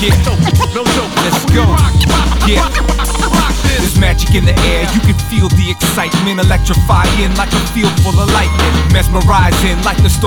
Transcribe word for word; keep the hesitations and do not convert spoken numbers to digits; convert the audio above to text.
Yeah, no joke, let's go. Yeah, there's magic in the air, you can feel the excitement, electrifying like a field full of lightning, mesmerizing like the storm.